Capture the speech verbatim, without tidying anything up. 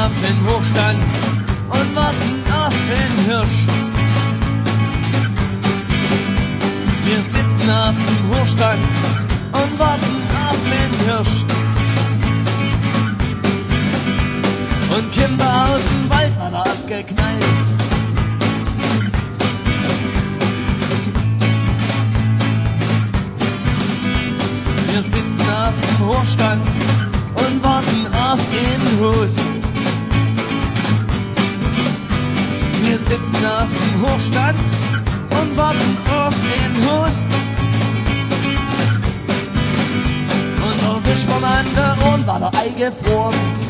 auf den Hochstand und warten auf den Hirsch. Wir sitzen auf dem Hochstand und warten auf den Hirsch. Und Kinder aus dem Wald hat er abgeknallt. Wir sitzen auf dem Hochstand und warten auf den Hus. Wir sitzen auf dem Hochstand und warten auf den Hus. Und da wischt man an der Ohren, war der Ei gefroren.